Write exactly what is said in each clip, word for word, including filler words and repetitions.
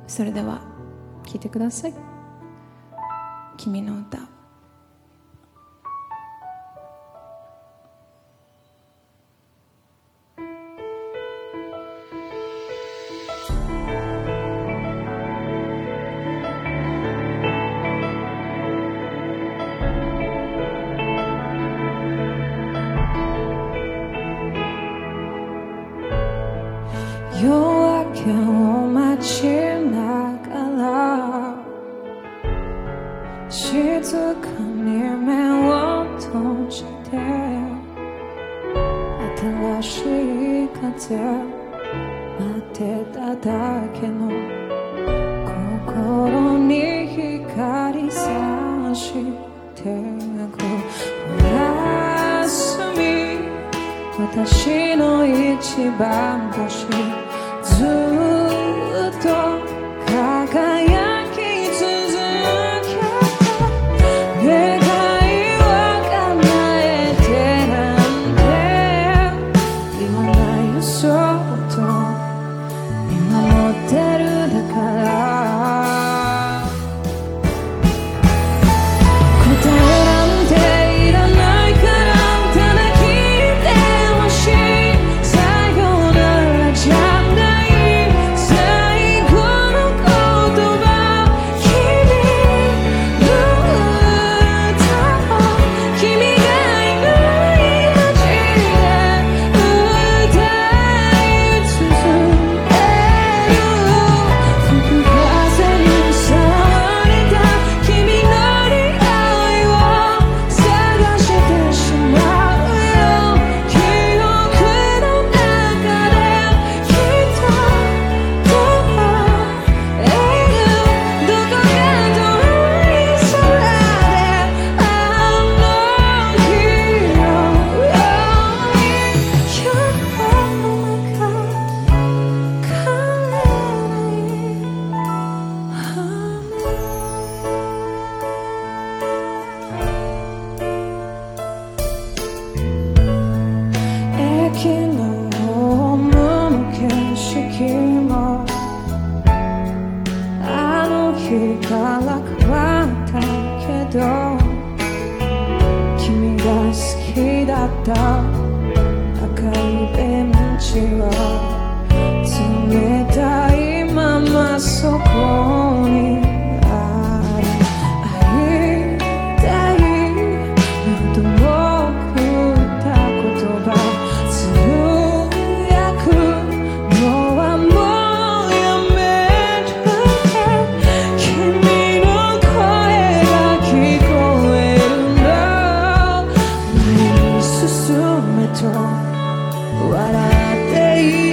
それでは聴いてください。君の歌。夜明けを待ちながら静かに目を閉じて新しい風待ってただけの心に光さしてくおやすみ私の一番星ずっと輝き続けた願いを叶えてなんて言わない嘘と見守ってるだから答えなんていらないからただ聞いてほしいさよならじゃ昨日の景色もあの日から変わったけど君が好きだった赤いベンチは冷たいままそこにある会いたいなども送った言葉笑っていい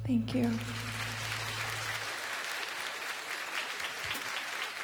Thank you.